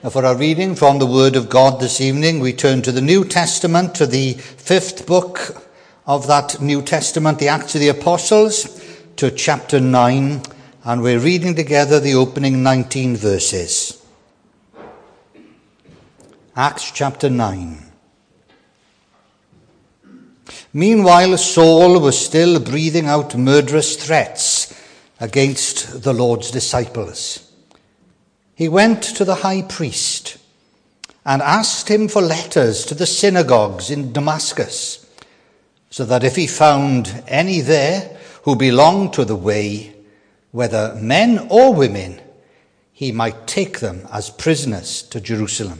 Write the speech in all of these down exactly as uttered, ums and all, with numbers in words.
For our reading from the Word of God this evening, we turn to the New Testament, to the fifth book of that New Testament, the Acts of the Apostles, to chapter nine, and we're reading together the opening nineteen verses. Acts chapter nine. Meanwhile, Saul was still breathing out murderous threats against the Lord's disciples. He went to the high priest and asked him for letters to the synagogues in Damascus, so that if he found any there who belonged to the way, whether men or women, he might take them as prisoners to Jerusalem.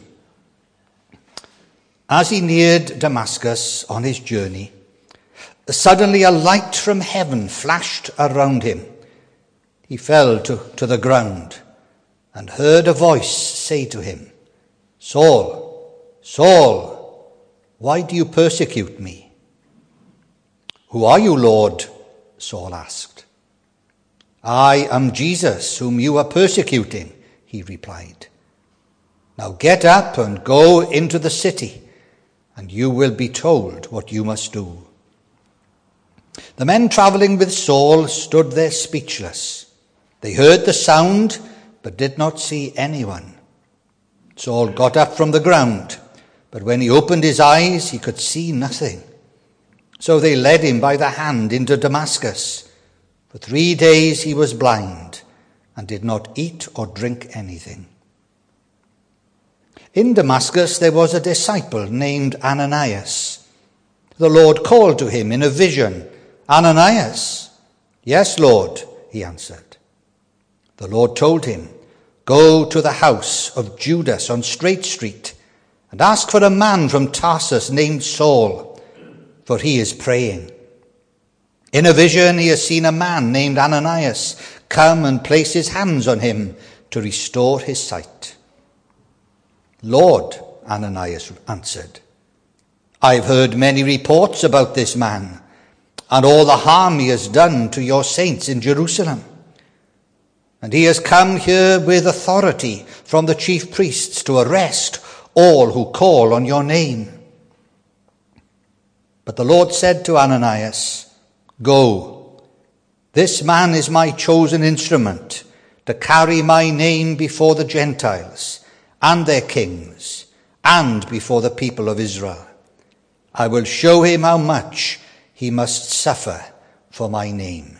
As he neared Damascus on his journey, suddenly a light from heaven flashed around him. He fell to, to the ground and heard a voice say to him, "Saul, Saul, why do you persecute me?" "Who are you, Lord?" Saul asked. "I am Jesus, whom you are persecuting," he replied. "Now get up and go into the city, and you will be told what you must do." The men travelling with Saul stood there speechless. They heard the sound, but did not see anyone. Saul got up from the ground, but when he opened his eyes, he could see nothing. So they led him by the hand into Damascus. For three days he was blind and did not eat or drink anything. In Damascus there was a disciple named Ananias. The Lord called to him in a vision, "Ananias." "Yes, Lord," he answered. The Lord told him, "Go to the house of Judas on Straight Street and ask for a man from Tarsus named Saul, for he is praying. In a vision he has seen a man named Ananias come and place his hands on him to restore his sight." "Lord," Ananias answered, "I've heard many reports about this man and all the harm he has done to your saints in Jerusalem. And he has come here with authority from the chief priests to arrest all who call on your name." But the Lord said to Ananias, "Go, this man is my chosen instrument to carry my name before the Gentiles and their kings and before the people of Israel. I will show him how much he must suffer for my name."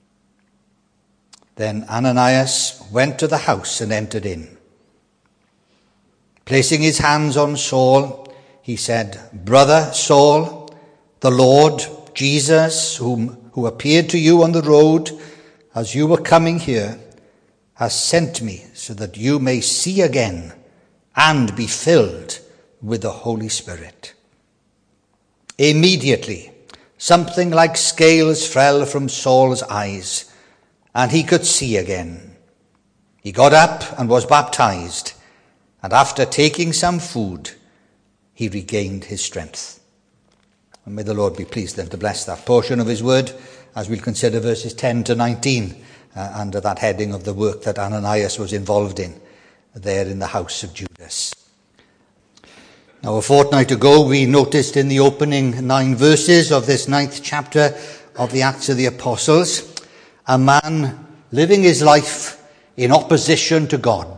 Then Ananias went to the house and entered in. Placing his hands on Saul, he said, "Brother Saul, the Lord Jesus, whom, who appeared to you on the road as you were coming here, has sent me so that you may see again and be filled with the Holy Spirit." Immediately, something like scales fell from Saul's eyes, and he could see again. He got up and was baptized, and after taking some food, he regained his strength. And may the Lord be pleased then to bless that portion of his word as we'll consider verses ten to nineteen uh, under that heading of the work that Ananias was involved in there in the house of Judas. Now, a fortnight ago, we noticed in the opening nine verses of this ninth chapter of the Acts of the Apostles, a man living his life in opposition to God.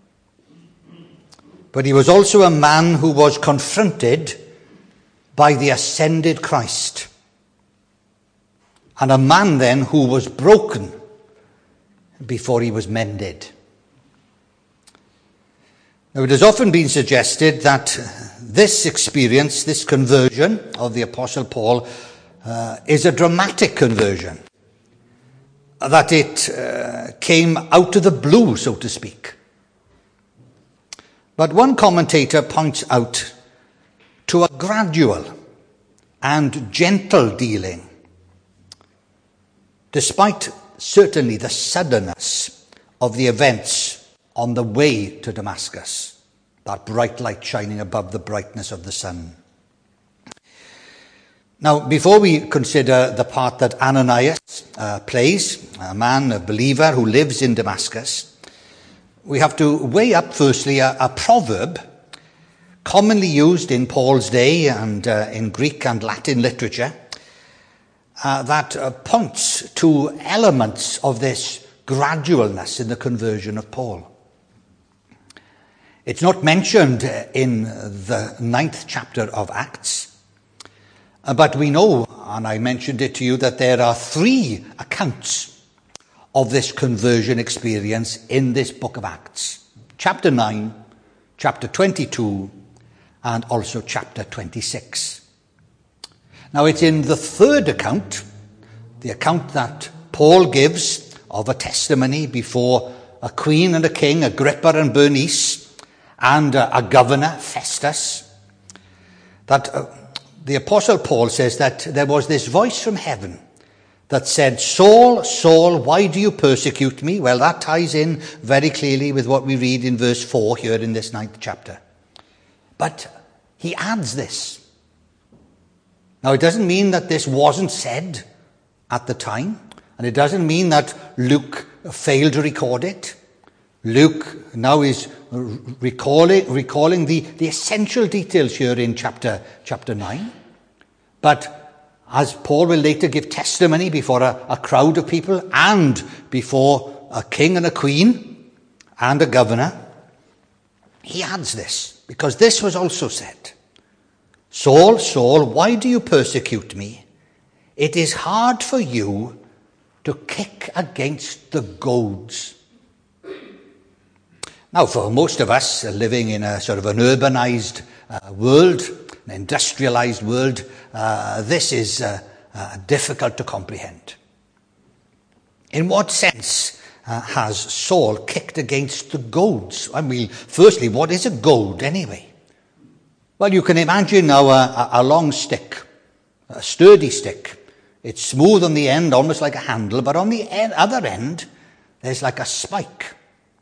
But he was also a man who was confronted by the ascended Christ. And a man then who was broken before he was mended. Now, it has often been suggested that this experience, this conversion of the Apostle Paul, uh, is a dramatic conversion. That it uh, came out of the blue, so to speak. But one commentator points out to a gradual and gentle dealing, despite certainly the suddenness of the events on the way to Damascus, that bright light shining above the brightness of the sun. Now, before we consider the part that Ananias uh, plays, a man, a believer who lives in Damascus, we have to weigh up, firstly, a, a proverb commonly used in Paul's day and uh, in Greek and Latin literature uh, that uh, points to elements of this gradualness in the conversion of Paul. It's not mentioned in the ninth chapter of Acts, but we know, and I mentioned it to you, that there are three accounts of this conversion experience in this book of Acts. Chapter nine, chapter twenty-two, and also chapter twenty-six. Now it's in the third account, the account that Paul gives of a testimony before a queen and a king, Agrippa and Bernice, and uh, a governor, Festus, that uh, the Apostle Paul says that there was this voice from heaven that said, "Saul, Saul, why do you persecute me?" Well, that ties in very clearly with what we read in verse four here in this ninth chapter. But he adds this. Now, it doesn't mean that this wasn't said at the time, and it doesn't mean that Luke failed to record it. Luke now is recalling, recalling the, the essential details here in chapter, chapter nine. But as Paul will later give testimony before a, a crowd of people and before a king and a queen and a governor, he adds this, because this was also said. "Saul, Saul, why do you persecute me? It is hard for you to kick against the goads." Now, for most of us uh, living in a sort of an urbanized uh, world, an industrialized world, uh, this is uh, uh, difficult to comprehend. In what sense uh, has Saul kicked against the goads? I mean, firstly, what is a goad anyway? Well, you can imagine now a, a long stick, a sturdy stick. It's smooth on the end, almost like a handle, but on the end, other end, there's like a spike.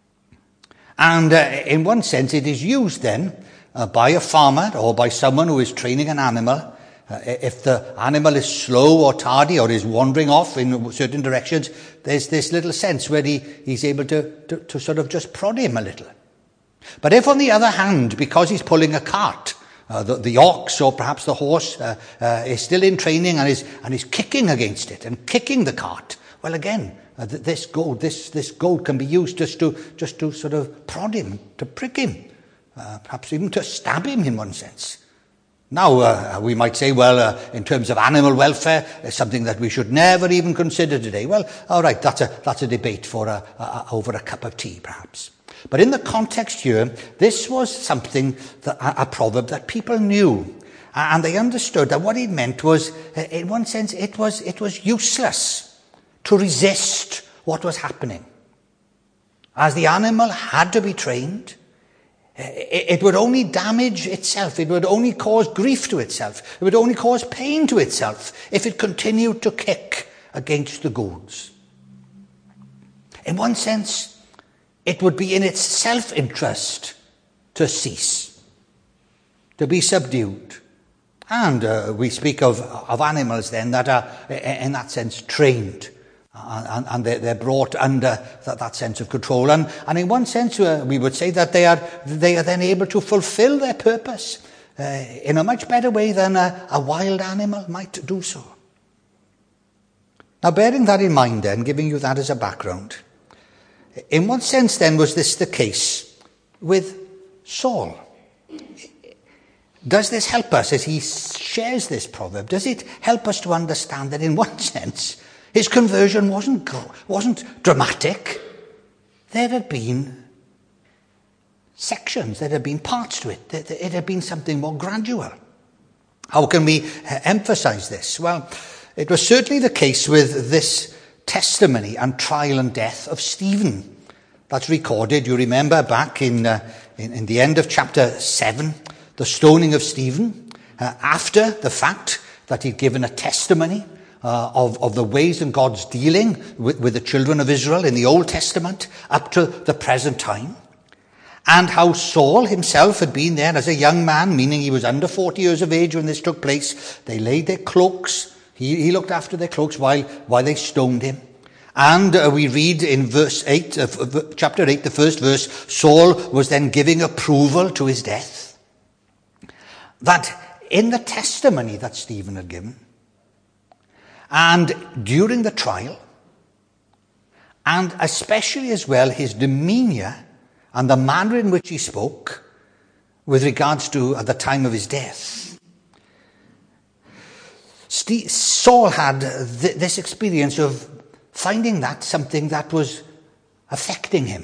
And uh, in one sense, it is used then uh, by a farmer or by someone who is training an animal. Uh, if the animal is slow or tardy or is wandering off in certain directions, there's this little sense where he, he's able to, to, to sort of just prod him a little. But if, on the other hand, because he's pulling a cart, uh, the, the ox or perhaps the horse uh, uh, is still in training and is, and is kicking against it and kicking the cart, well, again, Uh, this goad, this this goad can be used just to just to sort of prod him, to prick him, uh, perhaps even to stab him in one sense. Now uh, we might say, well, uh, in terms of animal welfare, it's something that we should never even consider today. Well, all right, that's a that's a debate for a, a, over a cup of tea, perhaps. But in the context here, this was something that a, a proverb that people knew, and they understood that what it meant was, uh, in one sense, it was it was useless to resist what was happening. As the animal had to be trained, it would only damage itself. It would only cause grief to itself. It would only cause pain to itself if it continued to kick against the goads. In one sense, it would be in its self-interest to cease, to be subdued. And uh, we speak of, of animals then that are, in that sense, trained. And, and they're brought under that, that sense of control. And, and in one sense, uh, we would say that they are they are then able to fulfill their purpose uh, in a much better way than a, a wild animal might do so. Now, bearing that in mind then, giving you that as a background, in what sense then was this the case with Saul? Does this help us as he shares this proverb? Does it help us to understand that in one sense, his conversion wasn't, wasn't dramatic? There had been sections, there had been parts to it. It had been something more gradual. How can we emphasize this? Well, it was certainly the case with this testimony and trial and death of Stephen. That's recorded, you remember, back in, uh, in, in the end of chapter seven, the stoning of Stephen, uh, after the fact that he'd given a testimony Uh, of, of the ways in God's dealing with, with the children of Israel in the Old Testament up to the present time, and how Saul himself had been there as a young man, meaning he was under forty years of age when this took place. They laid their cloaks, he, he looked after their cloaks while, while they stoned him. And uh, we read in verse eight, of chapter eight, the first verse, Saul was then giving approval to his death. That in the testimony that Stephen had given, and during the trial, and especially as well his demeanour and the manner in which he spoke with regards to at the time of his death, St- Saul had th- this experience of finding that something that was affecting him.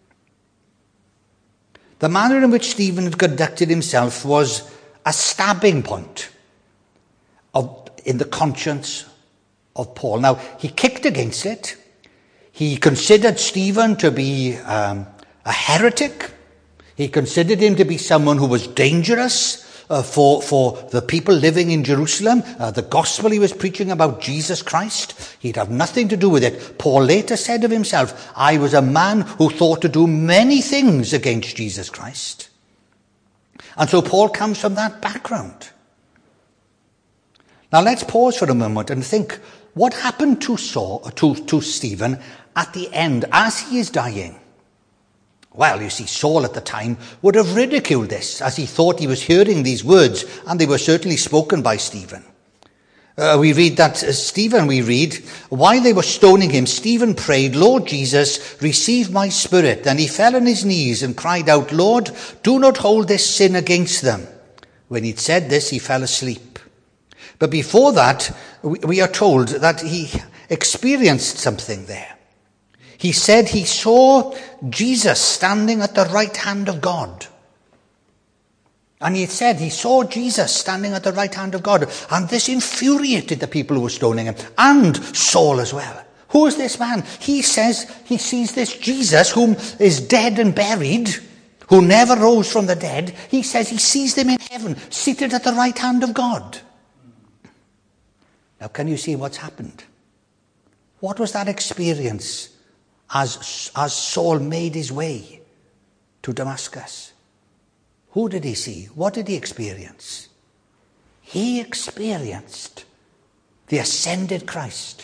The manner in which Stephen had conducted himself was a stabbing point of, in the conscience of Paul. Now, he kicked against it. He considered Stephen to be um, a heretic. He considered him to be someone who was dangerous Uh, for, for the people living in Jerusalem. Uh, the gospel he was preaching about Jesus Christ, he'd have nothing to do with it. Paul later said of himself, I was a man who thought to do many things against Jesus Christ. And so Paul comes from that background. Now let's pause for a moment and think, what happened to Saul, to, to Stephen at the end as he is dying? Well, you see, Saul at the time would have ridiculed this as he thought he was hearing these words, and they were certainly spoken by Stephen. Uh, we read that uh, Stephen, we read, while they were stoning him, Stephen prayed, Lord Jesus, receive my spirit. Then he fell on his knees and cried out, Lord, do not hold this sin against them. When he'd said this, he fell asleep. But before that, we, we are told that he experienced something there. He said he saw Jesus standing at the right hand of God. And he said he saw Jesus standing at the right hand of God. And this infuriated the people who were stoning him. And Saul as well. Who is this man? He says he sees this Jesus whom is dead and buried, who never rose from the dead. He says he sees them in heaven, seated at the right hand of God. Now can you see what's happened? What was that experience As, as Saul made his way to Damascus? Who did he see? What did he experience? He experienced the ascended Christ,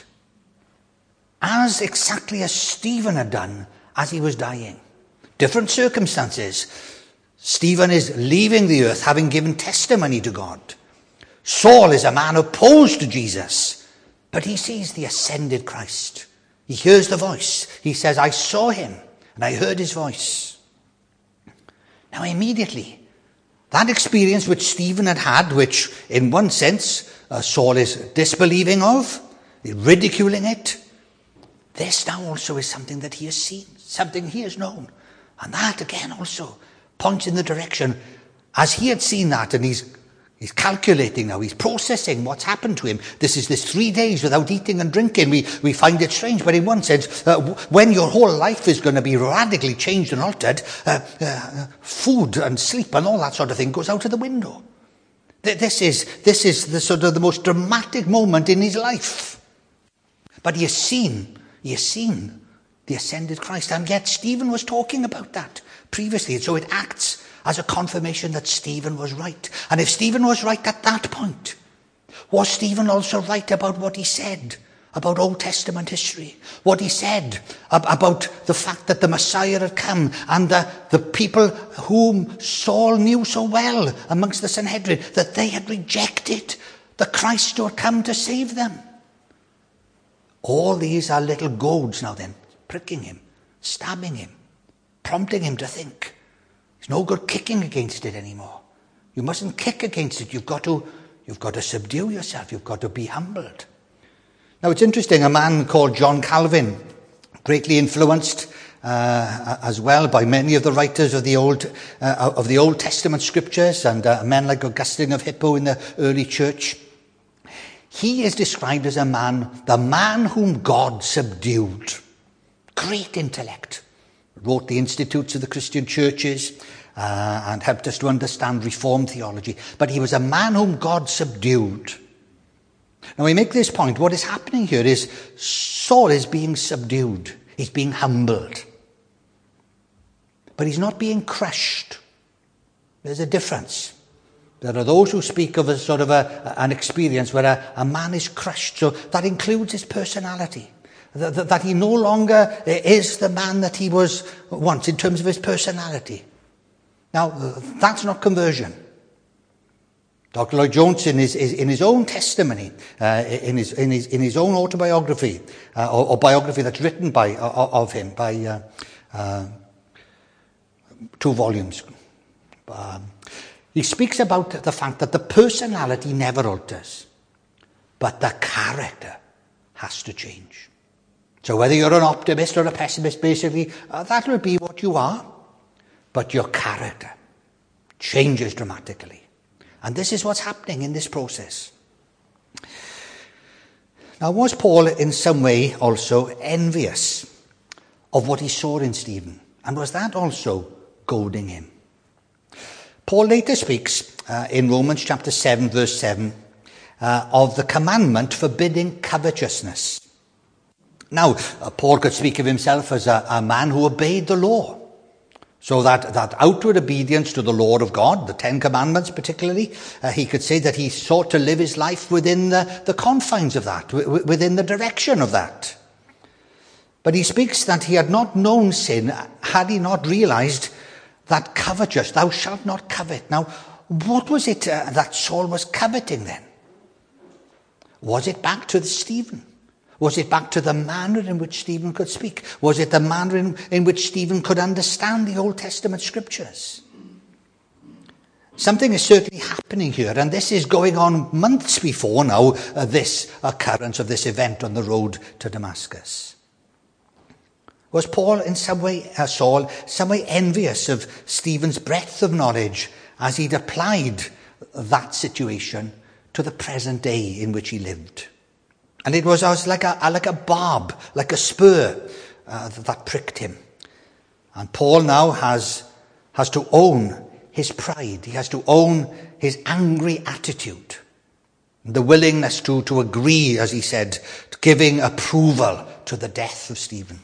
as exactly as Stephen had done as he was dying. Different circumstances. Stephen is leaving the earth, having given testimony to God. Saul is a man opposed to Jesus, but he sees the ascended Christ. He hears the voice. He says, I saw him and I heard his voice. Now immediately, that experience which Stephen had had, which in one sense uh, Saul is disbelieving of, ridiculing it, this now also is something that he has seen, something he has known. And that again also points in the direction, as he had seen that and he's He's calculating now, he's processing what's happened to him. This is this three days without eating and drinking. We, we find it strange, but in one sense, uh, when your whole life is going to be radically changed and altered, uh, uh, food and sleep and all that sort of thing goes out of the window. This is, this is the sort of the most dramatic moment in his life. But he has seen, he has seen the ascended Christ, and yet Stephen was talking about that previously, and so it acts as a confirmation that Stephen was right. And if Stephen was right at that point, was Stephen also right about what he said about Old Testament history? What he said ab- about the fact that the Messiah had come and the, the people whom Saul knew so well amongst the Sanhedrin, that they had rejected the Christ who had come to save them. All these are little goads now then, pricking him, stabbing him, prompting him to think. It's no good kicking against it anymore. You mustn't kick against it. You've got to, you've got to subdue yourself. You've got to be humbled. Now it's interesting, a man called John Calvin, greatly influenced uh, as well by many of the writers of the Old uh, of the Old Testament scriptures, and uh, men like Augustine of Hippo in the early church. He is described as a man, the man whom God subdued. Great intellect. Wrote the Institutes of the Christian Churches uh, and helped us to understand Reformed theology. But he was a man whom God subdued. Now we make this point. What is happening here is Saul is being subdued. He's being humbled. But he's not being crushed. There's a difference. There are those who speak of a sort of a, an experience where a, a man is crushed. So that includes his personality. that, that he no longer is the man that he was once in terms of his personality. Now, that's not conversion. Doctor Lloyd-Jones, in his, in his own testimony, uh, in, his, in, his, in his own autobiography, uh, or, or biography that's written by uh, of him, by uh, uh, two volumes, um, he speaks about the fact that the personality never alters, but the character has to change. So whether you're an optimist or a pessimist, basically, uh, that will be what you are, but your character changes dramatically. And this is what's happening in this process. Now, was Paul in some way also envious of what he saw in Stephen? And was that also goading him? Paul later speaks uh, in Romans chapter seven, verse seven, uh, of the commandment forbidding covetousness. Now, uh, Paul could speak of himself as a, a man who obeyed the law. So that, that outward obedience to the law of God, the Ten Commandments particularly, uh, he could say that he sought to live his life within the, the confines of that, w- within the direction of that. But he speaks that he had not known sin had he not realized that covetous, thou shalt not covet. Now, what was it uh, that Saul was coveting then? Was it back to the Stephen? Was it back to the manner in which Stephen could speak? Was it the manner in, in which Stephen could understand the Old Testament scriptures? Something is certainly happening here, and this is going on months before now uh, this occurrence of this event on the road to Damascus. Was Paul in some way, uh, Saul, some way envious of Stephen's breadth of knowledge as he'd applied that situation to the present day in which he lived? And it was as like a, like a barb, like a spur uh, that pricked him. And Paul now has, has to own his pride. He has to own his angry attitude. The willingness to, to agree, as he said, to giving approval to the death of Stephen.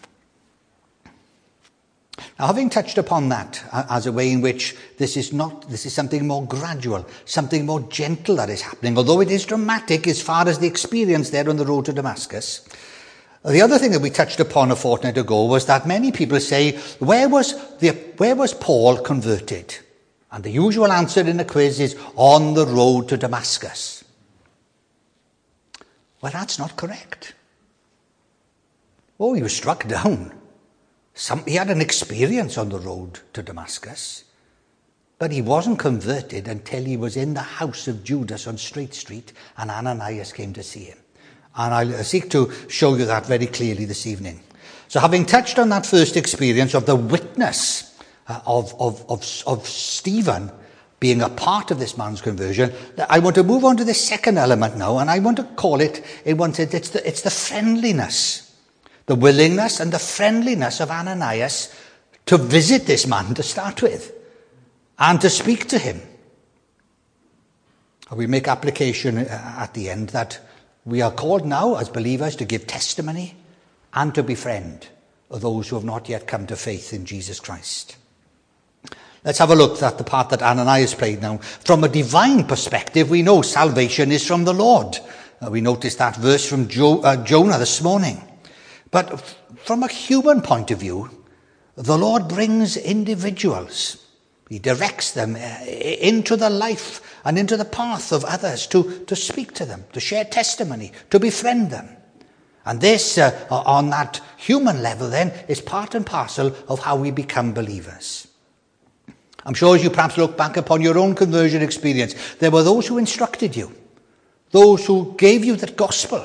Now, having touched upon that as a way in which this is not, this is something more gradual, something more gentle that is happening, although it is dramatic as far as the experience there on the road to Damascus. The other thing that we touched upon a fortnight ago was that many people say, where was the, where was Paul converted? And the usual answer in a quiz is, on the road to Damascus. Well, that's not correct. Oh, he was struck down. Some, he had an experience on the road to Damascus, but he wasn't converted until he was in the house of Judas on Straight Street and Ananias came to see him. And I'll seek to show you that very clearly this evening. So having touched on that first experience of the witness uh, of, of, of, of Stephen being a part of this man's conversion, I want to move on to the second element now, and I want to call it, in one sense, it's the, it's the friendliness. The willingness and the friendliness of Ananias to visit this man to start with and to speak to him. We make application at the end that we are called now as believers to give testimony and to befriend those who have not yet come to faith in Jesus Christ. Let's have a look at the part that Ananias played now. From a divine perspective, we know salvation is from the Lord. Uh, we noticed that verse from jo- uh, Jonah this morning. But from a human point of view, the Lord brings individuals. He directs them into the life and into the path of others to, to speak to them, to share testimony, to befriend them. And this, uh, on that human level then, is part and parcel of how we become believers. I'm sure as you perhaps look back upon your own conversion experience, there were those who instructed you, those who gave you the gospel.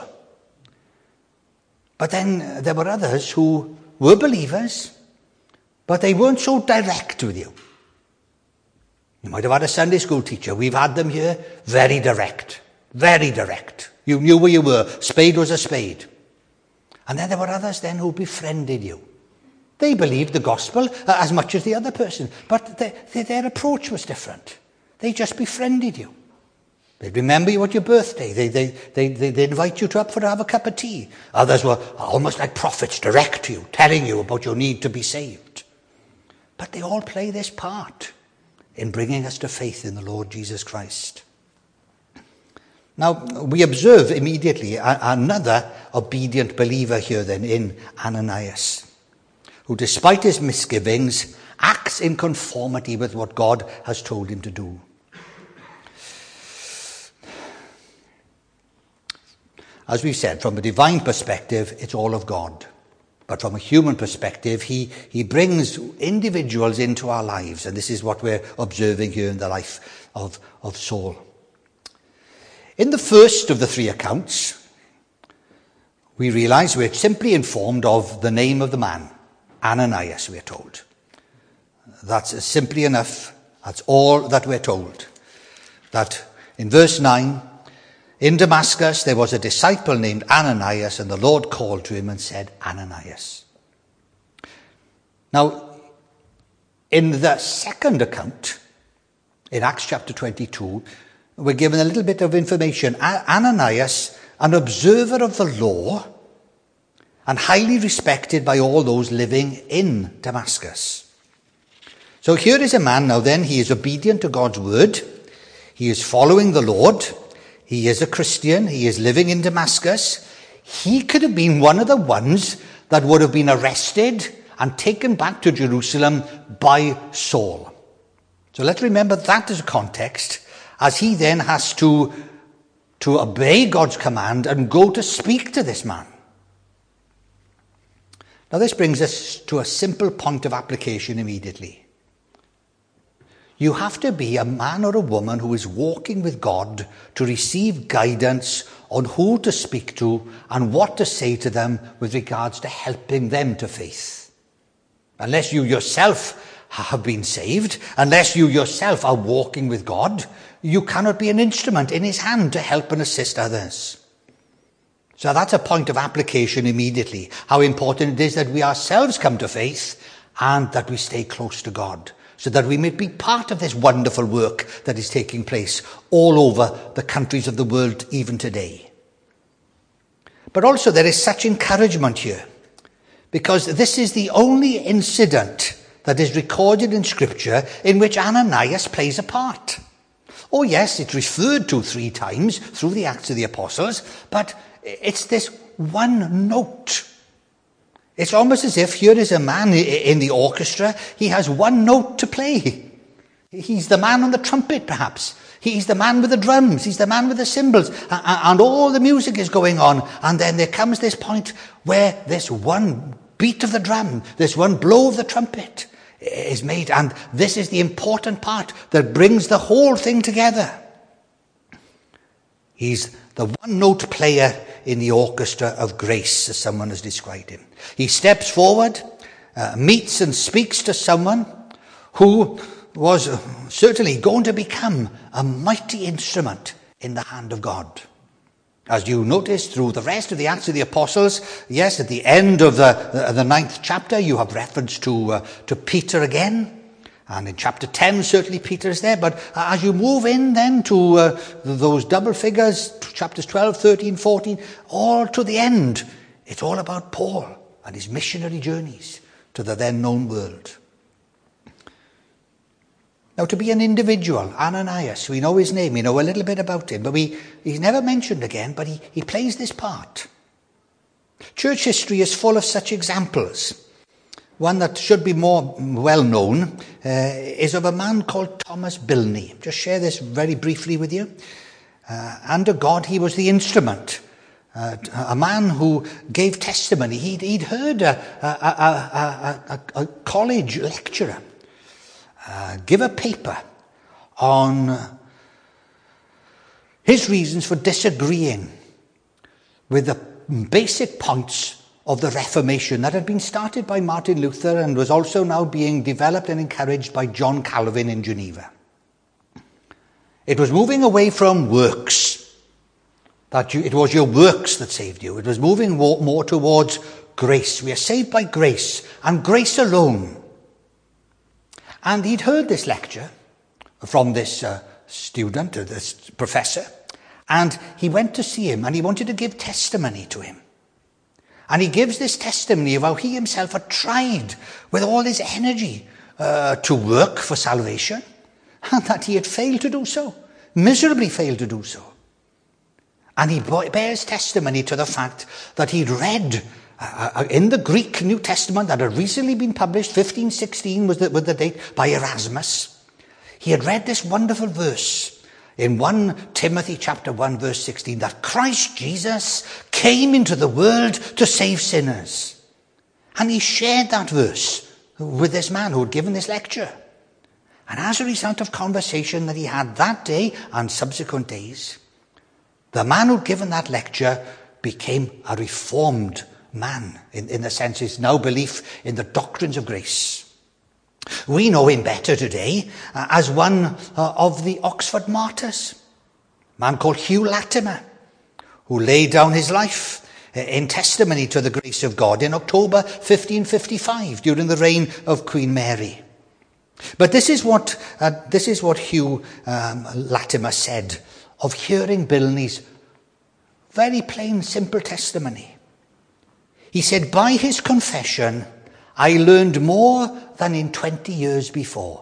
But then there were others who were believers, but they weren't so direct with you. You might have had a Sunday school teacher. We've had them here. Very direct. Very direct. You knew where you were. Spade was a spade. And then there were others then who befriended you. They believed the gospel as much as the other person, but they, they, their approach was different. They just befriended you. They'd remember you at your birthday. They, they, they, they, they'd invite you to up for to have a cup of tea. Others were almost like prophets, direct to you, telling you about your need to be saved. But they all play this part in bringing us to faith in the Lord Jesus Christ. Now, we observe immediately a- another obedient believer here then in Ananias, who despite his misgivings acts in conformity with what God has told him to do. As we've said, from a divine perspective, it's all of God. But from a human perspective, he, he brings individuals into our lives. And this is what we're observing here in the life of, of Saul. In the first of the three accounts, we realize we're simply informed of the name of the man, Ananias, we're told. That's simply enough. That's all that we're told. That in verse nine, in Damascus there was a disciple named Ananias, and the Lord called to him and said, Ananias. Now, in the second account, in Acts chapter twenty-two, we're given a little bit of information. Ananias, an observer of the law, and highly respected by all those living in Damascus. So here is a man now then, he is obedient to God's word. He is following the Lord. He is a Christian. He is living in Damascus. He could have been one of the ones that would have been arrested and taken back to Jerusalem by Saul. So let's remember that as a context, as he then has to, to obey God's command and go to speak to this man. Now this brings us to a simple point of application immediately. You have to be a man or a woman who is walking with God to receive guidance on who to speak to and what to say to them with regards to helping them to faith. Unless you yourself have been saved, unless you yourself are walking with God, you cannot be an instrument in his hand to help and assist others. So that's a point of application immediately. How important it is that we ourselves come to faith and that we stay close to God, so that we may be part of this wonderful work that is taking place all over the countries of the world even today. But also there is such encouragement here, because this is the only incident that is recorded in Scripture in which Ananias plays a part. Oh yes, it's referred to three times through the Acts of the Apostles, but it's this one note. It's almost as if here is a man in the orchestra. He has one note to play. He's the man on the trumpet, perhaps. He's the man with the drums. He's the man with the cymbals. And all the music is going on. And then there comes this point where this one beat of the drum, this one blow of the trumpet is made. And this is the important part that brings the whole thing together. He's the one-note player in the orchestra of grace, as someone has described him. He steps forward, uh, meets and speaks to someone who was certainly going to become a mighty instrument in the hand of God. As you notice through the rest of the Acts of the Apostles, yes, at the end of the, the, the ninth chapter, you have reference to, uh, to Peter again. And in chapter ten, certainly Peter is there. But as you move in then to uh, those double figures, chapters twelve, thirteen, fourteen, all to the end, it's all about Paul and his missionary journeys to the then known world. Now, to be an individual, Ananias, we know his name, we know a little bit about him, but we, he's never mentioned again, but he, he plays this part. Church history is full of such examples. One that should be more well known uh, is of a man called Thomas Bilney. Just share this very briefly with you. Uh, under God, he was the instrument. Uh, a man who gave testimony. He'd, he'd heard a, a, a, a, a college lecturer uh, give a paper on his reasons for disagreeing with the basic points of the Reformation that had been started by Martin Luther and was also now being developed and encouraged by John Calvin in Geneva. It was moving away from works, that you, it was your works that saved you. It was moving more, more towards grace. We are saved by grace, and grace alone. And he'd heard this lecture from this uh, student, or this professor, and he went to see him, and he wanted to give testimony to him. And he gives this testimony of how he himself had tried with all his energy uh, to work for salvation, and that he had failed to do so, miserably failed to do so. And he bears testimony to the fact that he'd read uh, in the Greek New Testament that had recently been published, fifteen sixteen was the, was the date, by Erasmus. He had read this wonderful verse in First Timothy chapter one, verse sixteen, that Christ Jesus came into the world to save sinners. And he shared that verse with this man who had given this lecture. And as a result of conversation that he had that day and subsequent days, the man who'd given that lecture became a reformed man, in, in the sense his now belief in the doctrines of grace. We know him better today uh, as one uh, of the Oxford martyrs, a man called Hugh Latimer, who laid down his life uh, in testimony to the grace of God in October fifteen fifty-five, during the reign of Queen Mary. But this is what uh, this is what Hugh um, Latimer said of hearing Bilney's very plain, simple testimony. He said, "By his confession, I learned more than in twenty years before."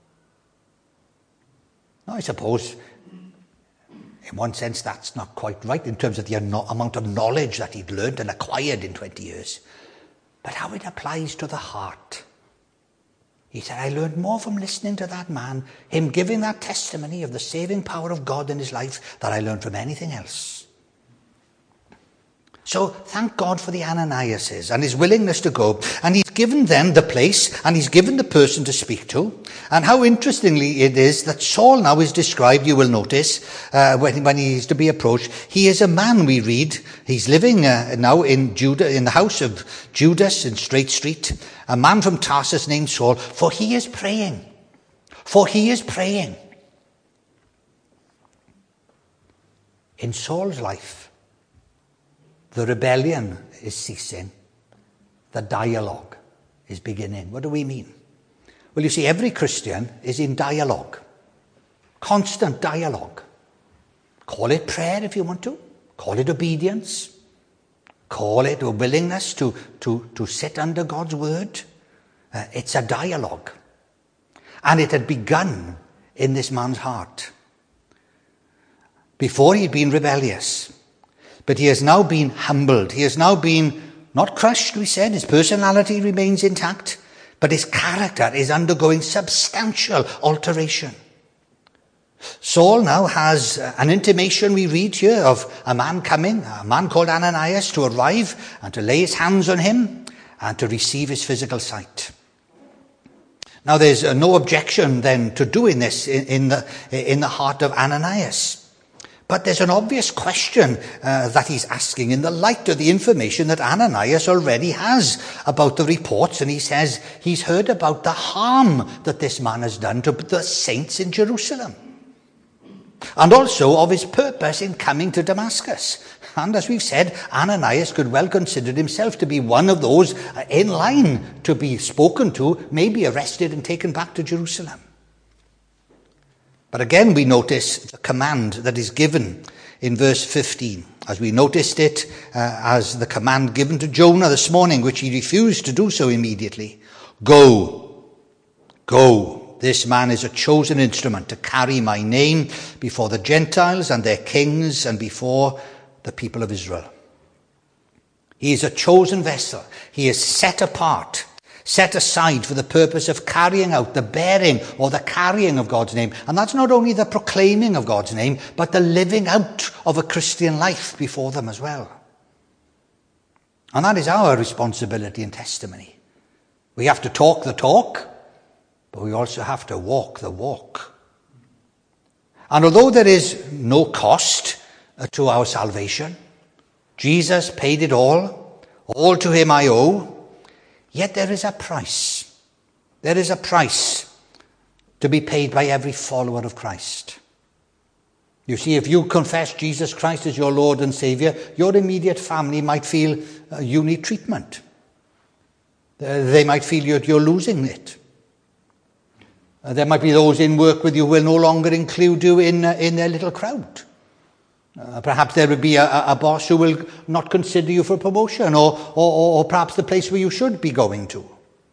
Now, I suppose, in one sense, that's not quite right in terms of the amount of knowledge that he'd learned and acquired in twenty years. But how it applies to the heart. He said, I learned more from listening to that man, him giving that testimony of the saving power of God in his life, than I learned from anything else. So thank God for the Ananiases and his willingness to go. And he's given them the place and he's given the person to speak to. And how interestingly it is that Saul now is described, you will notice, uh, when, when he is to be approached. He is a man, we read. He's living uh, now in Judah, in the house of Judas in Straight Street. A man from Tarsus named Saul, for he is praying. For he is praying. In Saul's life, the rebellion is ceasing. The dialogue is beginning. What do we mean? Well, you see, every Christian is in dialogue. Constant dialogue. Call it prayer if you want to. Call it obedience. Call it a willingness to, to, to sit under God's word. Uh, it's a dialogue. And it had begun in this man's heart. Before he'd been rebellious. But he has now been humbled. He has now been not crushed, we said. His personality remains intact. But his character is undergoing substantial alteration. Saul now has an intimation, we read here, of a man coming, a man called Ananias, to arrive and to lay his hands on him and to receive his physical sight. Now there's no objection then to doing this in, in, the, in the heart of Ananias. But there's an obvious question uh, that he's asking in the light of the information that Ananias already has about the reports. And he says he's heard about the harm that this man has done to the saints in Jerusalem. And also of his purpose in coming to Damascus. And as we've said, Ananias could well consider himself to be one of those in line to be spoken to, maybe arrested and taken back to Jerusalem. But again, we notice the command that is given in verse fifteen, as we noticed it uh, as the command given to Jonah this morning, which he refused to do so immediately. Go, go. This man is a chosen instrument to carry my name before the Gentiles and their kings and before the people of Israel. He is a chosen vessel. He is set apart. Set aside for the purpose of carrying out the bearing or the carrying of God's name. And that's not only the proclaiming of God's name, but the living out of a Christian life before them as well. And that is our responsibility and testimony. We have to talk the talk, but we also have to walk the walk. And although there is no cost to our salvation, Jesus paid it all, all to him I owe, yet there is a price. There is a price to be paid by every follower of Christ. You see, if you confess Jesus Christ as your Lord and Saviour, your immediate family might feel uh, you need treatment. Uh, they might feel you're, you're losing it. Uh, there might be those in work with you who will no longer include you in, uh, in their little crowd. Uh, perhaps there would be a, a boss who will not consider you for promotion, or, or, or perhaps the place where you should be going to.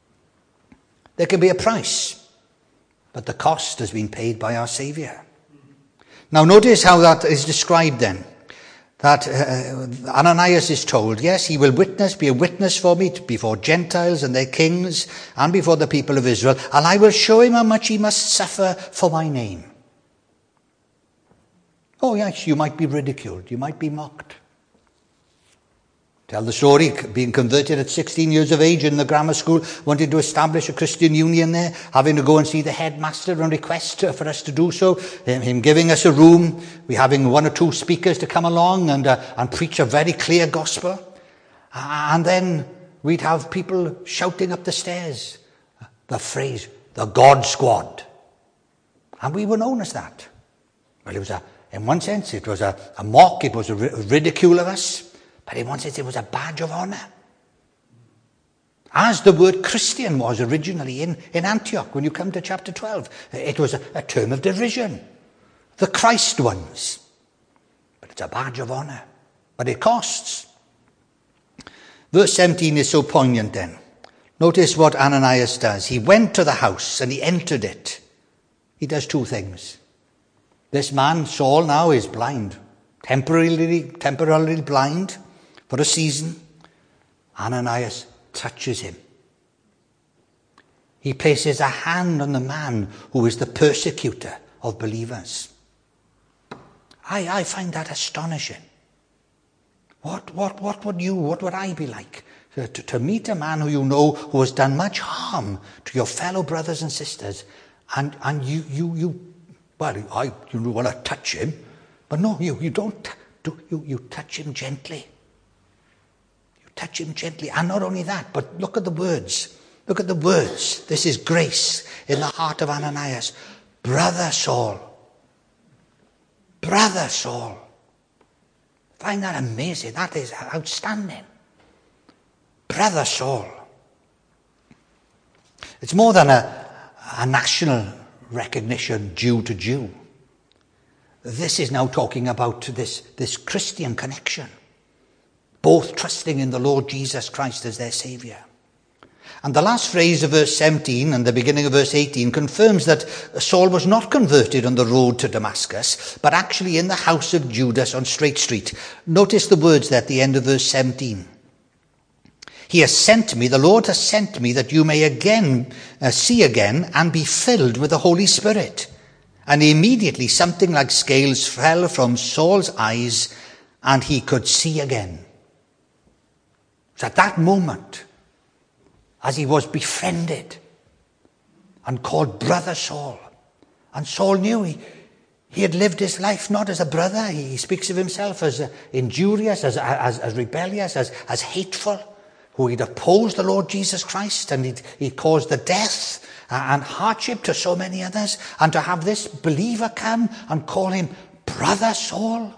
There can be a price, but the cost has been paid by our Saviour. Now notice how that is described then. that uh, Ananias is told, yes, he will witness, be a witness for me before Gentiles and their kings and before the people of Israel, and I will show him how much he must suffer for my name. Oh yes, you might be ridiculed, you might be mocked. Tell the story, being converted at sixteen years of age in the grammar school, wanting to establish a Christian union there, having to go and see the headmaster and request for us to do so, him giving us a room, we having one or two speakers to come along and, uh, and preach a very clear gospel. And then we'd have people shouting up the stairs the phrase, the God Squad. And we were known as that. Well, it was a, in one sense, it was a, a mock, it was a ridicule of us. But in one sense, it was a badge of honour. As the word Christian was originally in, in Antioch, when you come to chapter twelve, it was a, a term of derision. The Christ ones. But it's a badge of honour. But it costs. Verse seventeen is so poignant then. Notice what Ananias does. He went to the house and he entered it. He does two things. This man, Saul, now is blind. Temporarily, temporarily blind. For a season, Ananias touches him. He places a hand on the man who is the persecutor of believers. I, I find that astonishing. What, what, what would you, what would I be like to, to meet a man who you know who has done much harm to your fellow brothers and sisters, and, and you, you, you, well, I, you want to touch him, but no, you, you don't, do, you, you touch him gently. Touch him gently. And not only that, but look at the words. Look at the words. This is grace in the heart of Ananias. Brother Saul. Brother Saul. Find that amazing. That is outstanding. Brother Saul. It's more than a, a national recognition due to Jew. This is now talking about this, this Christian connection. Both trusting in the Lord Jesus Christ as their Saviour. And the last phrase of verse seventeen and the beginning of verse eighteen confirms that Saul was not converted on the road to Damascus, but actually in the house of Judas on Straight Street. Notice the words there at the end of verse seventeen. He has sent me, the Lord has sent me, that you may again uh, see again and be filled with the Holy Spirit. And immediately something like scales fell from Saul's eyes, and he could see again. So at that moment, as he was befriended and called Brother Saul, and Saul knew he, he had lived his life not as a brother. He speaks of himself as uh, injurious, as, as, as rebellious, as, as hateful, who he'd opposed the Lord Jesus Christ, and he'd, he'd caused the death and hardship to so many others. And to have this believer come and call him Brother Saul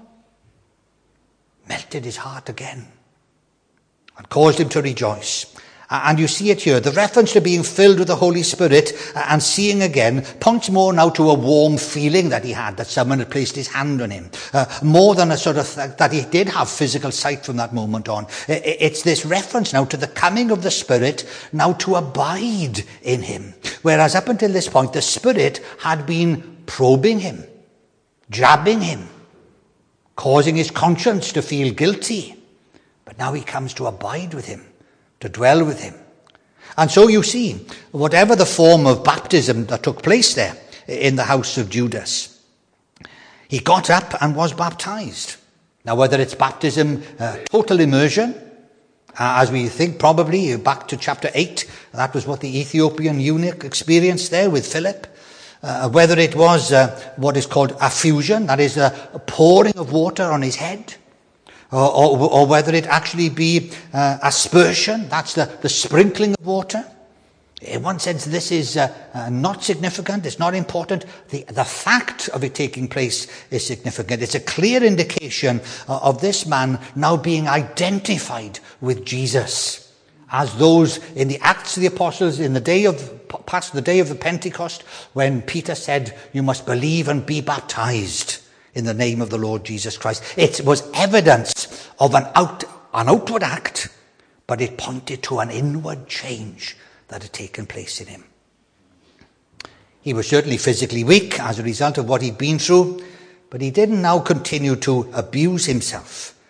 melted his heart again. And caused him to rejoice. And you see it here. The reference to being filled with the Holy Spirit and seeing again points more now to a warm feeling that he had, that someone had placed his hand on him. Uh, more than a sort of, th- that he did have physical sight from that moment on. It's this reference now to the coming of the Spirit, now to abide in him. Whereas up until this point, the Spirit had been probing him, jabbing him, causing his conscience to feel guilty. But now he comes to abide with him, to dwell with him. And so you see, whatever the form of baptism that took place there in the house of Judas, he got up and was baptized. Now whether it's baptism, uh, total immersion, uh, as we think probably back to chapter eight, that was what the Ethiopian eunuch experienced there with Philip. Uh, whether it was uh, what is called affusion, that is a pouring of water on his head, Or, or, or whether it actually be uh, aspersion, that's the, the sprinkling of water. In one sense, this is uh, uh, not significant, it's not important. The, the fact of it taking place is significant. It's a clear indication uh, of this man now being identified with Jesus. As those in the Acts of the Apostles, in the day of, past the day of the Pentecost, when Peter said, you must believe and be baptized in the name of the Lord Jesus Christ. It was evidence of an, out, an outward act, but it pointed to an inward change that had taken place in him. He was certainly physically weak as a result of what he'd been through, but he didn't now continue to abuse himself.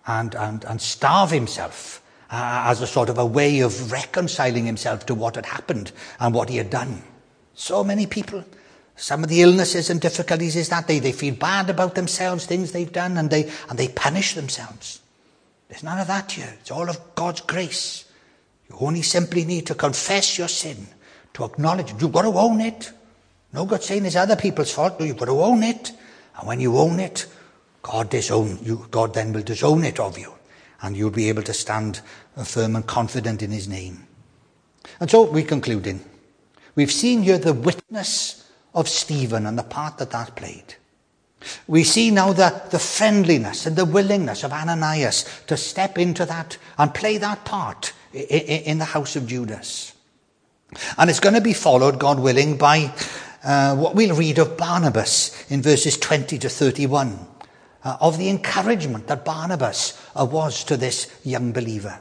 and, and, and starve himself uh, as a sort of a way of reconciling himself to what had happened and what he had done. So many people, some of the illnesses and difficulties is that they, they feel bad about themselves, things they've done, and they, and they punish themselves. There's none of that here. It's all of God's grace. You only simply need to confess your sin, to acknowledge it. You've got to own it. No good saying it's other people's fault. No, you've got to own it. And when you own it, God disown you. God then will disown it of you. And you'll be able to stand firm and confident in his name. And so we're concluding. We've seen here the witness of Stephen and the part that that played. We see now the, the friendliness and the willingness of Ananias to step into that and play that part in, in the house of Judas. And it's going to be followed, God willing, by uh, what we'll read of Barnabas in verses twenty to thirty-one, uh, of the encouragement that Barnabas uh, was to this young believer.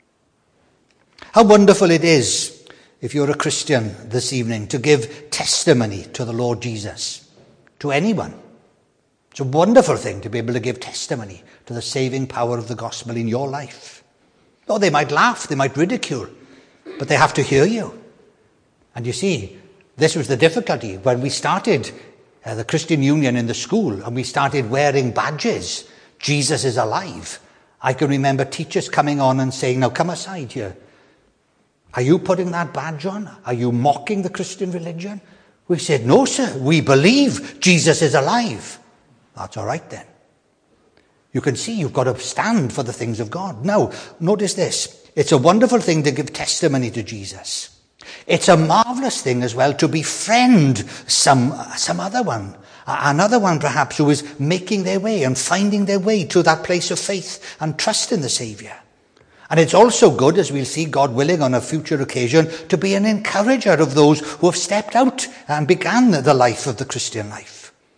How wonderful it is, if you're a Christian this evening, to give testimony to the Lord Jesus, to anyone. It's a wonderful thing to be able to give testimony to the saving power of the gospel in your life. Oh, they might laugh, they might ridicule, but they have to hear you. And you see, this was the difficulty when we started uh, the Christian Union in the school and we started wearing badges. Jesus is alive. I can remember teachers coming on and saying, now come aside here. Are you putting that badge on? Are you mocking the Christian religion? We said, no, sir, we believe Jesus is alive. That's all right then. You can see you've got to stand for the things of God. Now, notice this. It's a wonderful thing to give testimony to Jesus. It's a marvelous thing as well to befriend some, some other one. Another one perhaps who is making their way and finding their way to that place of faith and trust in the Saviour. And it's also good, as we'll see, God willing, on a future occasion, to be an encourager of those who have stepped out and began the life of the Christian life.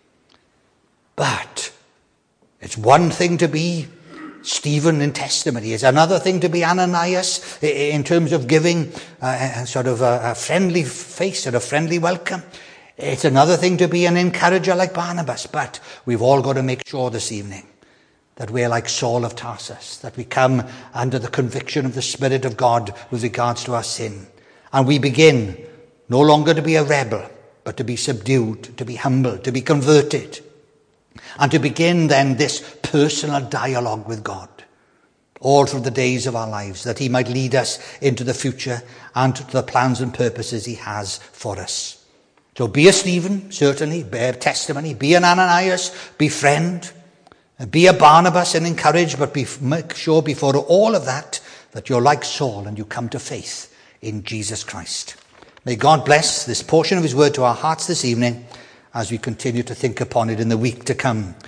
But it's one thing to be Stephen in testimony. It's another thing to be Ananias in terms of giving a, sort of a, a friendly face and a friendly welcome. It's another thing to be an encourager like Barnabas. But we've all got to make sure this evening that we're like Saul of Tarsus, that we come under the conviction of the Spirit of God with regards to our sin. And we begin no longer to be a rebel, but to be subdued, to be humbled, to be converted. And to begin then this personal dialogue with God all through the days of our lives, that he might lead us into the future and to the plans and purposes he has for us. So be a Stephen, certainly, bear testimony, be an Ananias, befriend, be a Barnabas and encourage, but be, make sure before all of that, that you're like Saul and you come to faith in Jesus Christ. May God bless this portion of his word to our hearts this evening, as we continue to think upon it in the week to come.